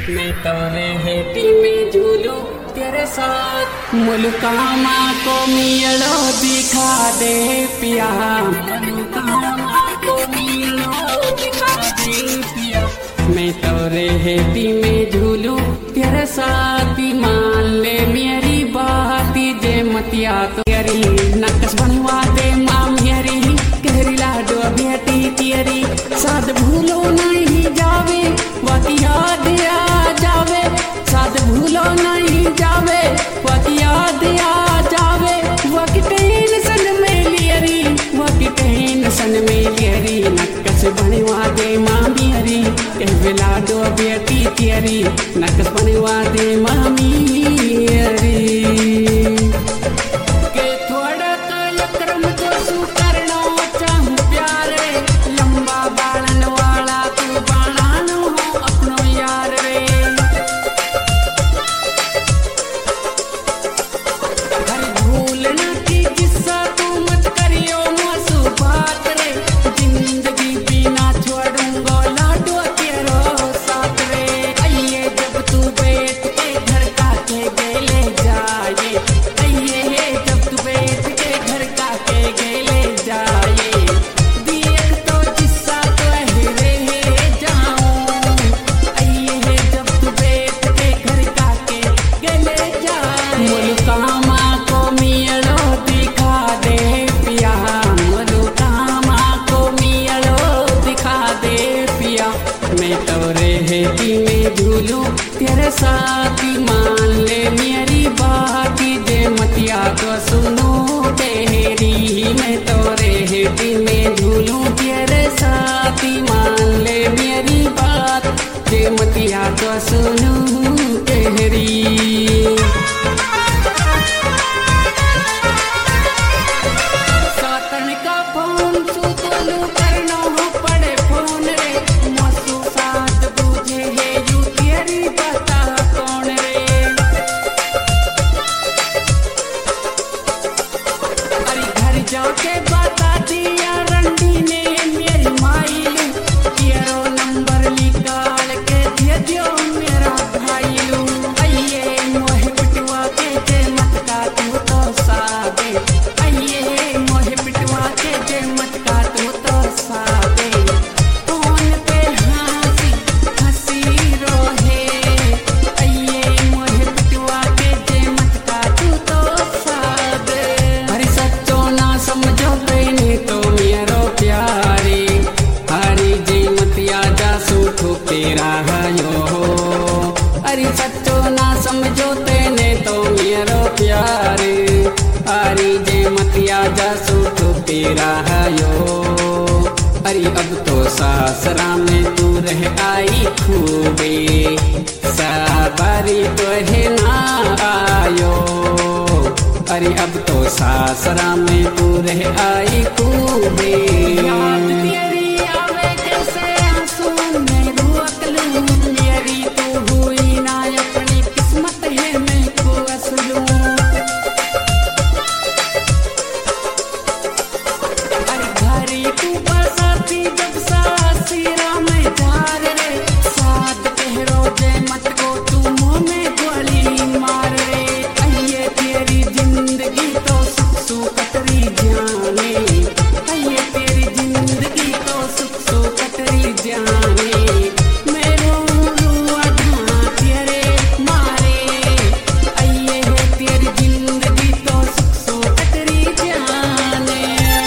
मैं तोरे हेटी में झूलू तेरे साथ। मुल्कामा को मिलो दिखा दे पिया, मुल्कामा को मिलो दिखा दे पिया। मैं तोरे हेटी में झूलू तेरे साथ, मान ले मेरी बात जे मतिया तेरी। नक्श बनवा दे माम मेरी, गहरी लाडो बेटी तेरी। साथ भूलो नहीं जावे वक्त याद आ जावे, साथ भूलो नहीं जावे वक्त याद आ जावे। वक्त टेंशन में लियरी, वक्त टेंशन में लियरी। नक्श बनवा दे मामी हरी, कह लाडो बेटी तेरी। नक्श बनवा दे मामी हरी। झूलू तेरे साथ, मान ले मेरी बात जे मतिया तो सुनो तेरी। मैं तोरे हेटी में झूलू तेरे साथ, मान ले मेरी बात जे मतिया तो सुनो तेरी। सातन का फोन सुतलू करना हो पड़े फोन रे, मसू साथ बुझे है यू तेरी बता कौन रे। अरे घर जाके बता दिया रंडी ने मेरी माई, तेरो नंबर निकाल के दे दियो मेरा भाई। आइए मोहे पिटवा के जे मत का तू तो सादे, आइए मोहे पिटवा के जे मत का तू तो सादे। फोन पे हंसी हंसी रोहे, आइए मोहे पिटवा के जे मत का तू तो सादे। अरे सच्चो ना समझो तेने तो मेरो प्यारे, हरी जे मतिया जा सूठो तेरा हयो। अरे सच्चो ना समझो तेने तो मेरो प्यारे, हरी जे मतिया जा सूठो तेरा हयो। अरे अब तो सासरा में तू रह आई खूबे, साबारी तो है ना आयो। अरे अब तो सासरा में तू रह आई खूबे। याद तेरी आवे कैसे आंसू में रोक लूं, मेरी तो हुई ना अपनी किस्मत है मैं को असलूं। अरे घरी तू बसाती जब सासरा में झार रे, साथ पहरो जे मत को तू मुँह में गोली मार रे। आइए तेरी जिंदगी तो सुख सुकटरी जाने, आइए तेरी जिंदगी तो सुख सुकटरी जाने। मेरो रुआ ढा तेरे मारे, आइए तेरी जिंदगी तो सुख सुकटरी जाने।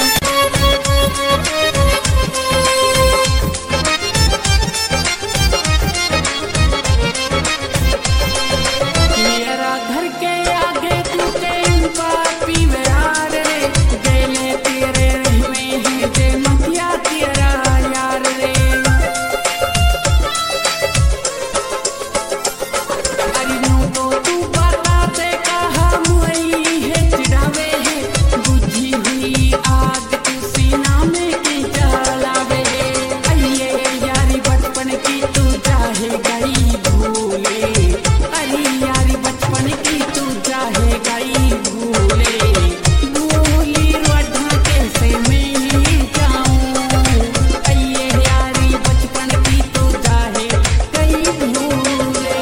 मेरा घर के आगे तू कहीं पापी व्यार रे, देले तेरे रहमे है जे मतिया तेरा यार रे। अरे नो तो तू बता दे कहा मुई है चिढ़ावे है, बुझी हुई आग तू सीना में की जलावे। आइए यारी बचपन की तू चाहे गई भूले, अरे यारी बचपन की तू चाहे गई भूले। भूली रोढ़ा कैसे मैं जाऊं, आइए यारी बचपन की तू चाहे गई भूले।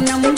नंबर